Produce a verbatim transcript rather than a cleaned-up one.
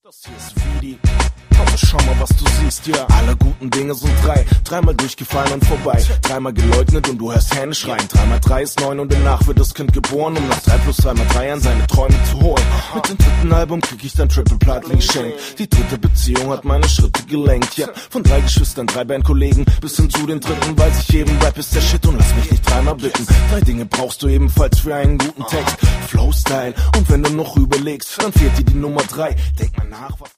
Das hier ist Vidi. Komm, schau mal, was du siehst, ja. Alle guten Dinge sind drei. Dreimal durchgefallen und vorbei. Dreimal geleugnet und du hörst Hähne schreien. Drei mal drei ist neun und danach wird das Kind geboren, um nach drei plus drei mal drei an seine Träume zu holen. Mit dem dritten Album krieg ich dann Triple Platin geschenkt. Die dritte Beziehung hat meine Schritte gelenkt, ja. Von drei Geschwistern, drei Bandkollegen bis hin zu den dritten weiß ich eben, Rap ist der Shit und lass mich nicht dreimal bitten. Drei Dinge brauchst du ebenfalls für einen guten Text. Flow-Style und wenn du noch überlegst, dann fehlt dir die Nummer drei. Denk mal nach, was...